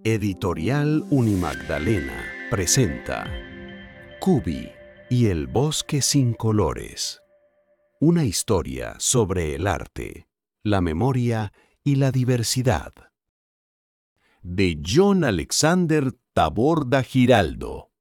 Editorial Unimagdalena presenta Cubi y el bosque sin colores. Una historia sobre el arte, la memoria y la diversidad. De John Alexander Taborda Giraldo.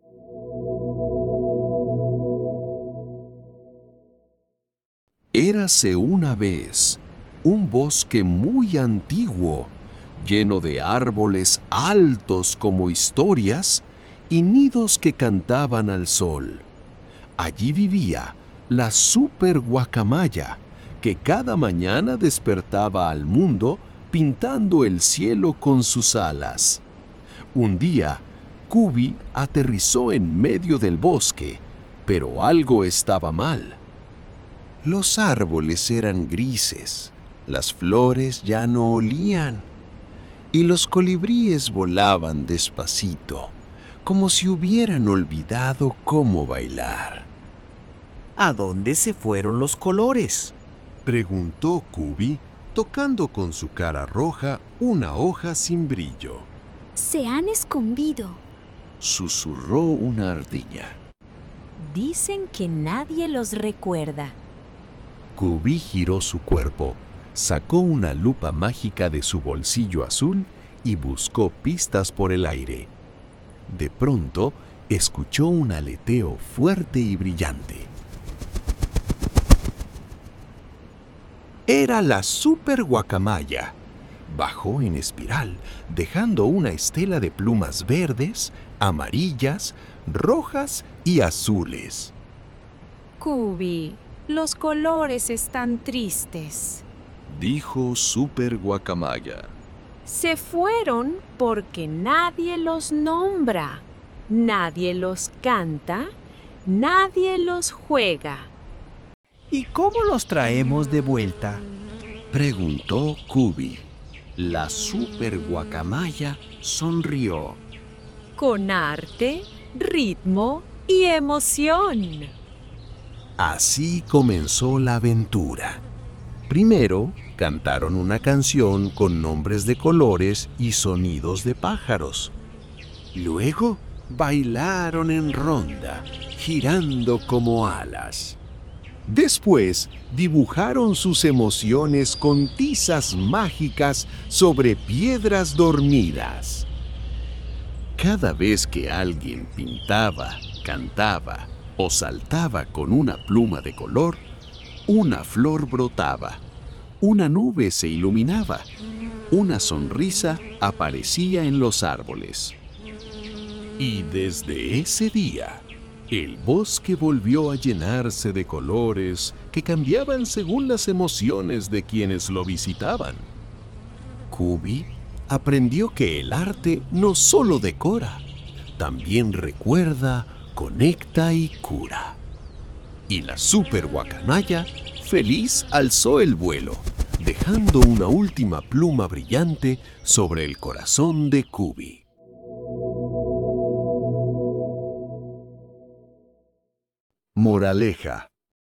Érase una vez un bosque muy antiguo, lleno de árboles altos como historias y nidos que cantaban al sol. Allí vivía la super guacamaya, que cada mañana despertaba al mundo pintando el cielo con sus alas. Un día, Cubi aterrizó en medio del bosque, pero algo estaba mal. Los árboles eran grises, las flores ya no olían, y los colibríes volaban despacito, como si hubieran olvidado cómo bailar. ¿A dónde se fueron los colores?, preguntó Cubi, tocando con su cara roja una hoja sin brillo. Se han escondido. Susurró una ardilla. Dicen que nadie los recuerda. Cubi giró su cuerpo, sacó una lupa mágica de su bolsillo azul y buscó pistas por el aire. De pronto, escuchó un aleteo fuerte y brillante. Era la super guacamaya. Bajó en espiral, dejando una estela de plumas verdes, amarillas, rojas y azules. Cubi, los colores están tristes. Dijo Super Guacamaya. Se fueron porque nadie los nombra, nadie los canta, nadie los juega. ¿Y cómo los traemos de vuelta?, preguntó Cubi. La super guacamaya sonrió. Con arte, ritmo y emoción. Así comenzó la aventura. Primero, cantaron una canción con nombres de colores y sonidos de pájaros. Luego, bailaron en ronda, girando como alas. Después, dibujaron sus emociones con tizas mágicas sobre piedras dormidas. Cada vez que alguien pintaba, cantaba o saltaba con una pluma de color, una flor brotaba, una nube se iluminaba, una sonrisa aparecía en los árboles. Y desde ese día, el bosque volvió a llenarse de colores que cambiaban según las emociones de quienes lo visitaban. Cubi aprendió que el arte no solo decora, también recuerda, conecta y cura. Y la super guacamaya, feliz, alzó el vuelo, dejando una última pluma brillante sobre el corazón de Cubi. Moraleja: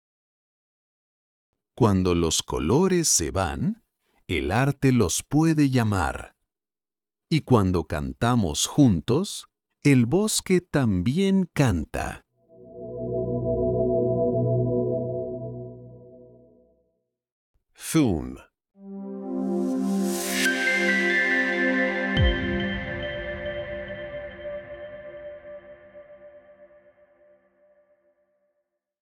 cuando los colores se van, el arte los puede llamar. Y cuando cantamos juntos, el bosque también canta. Thun.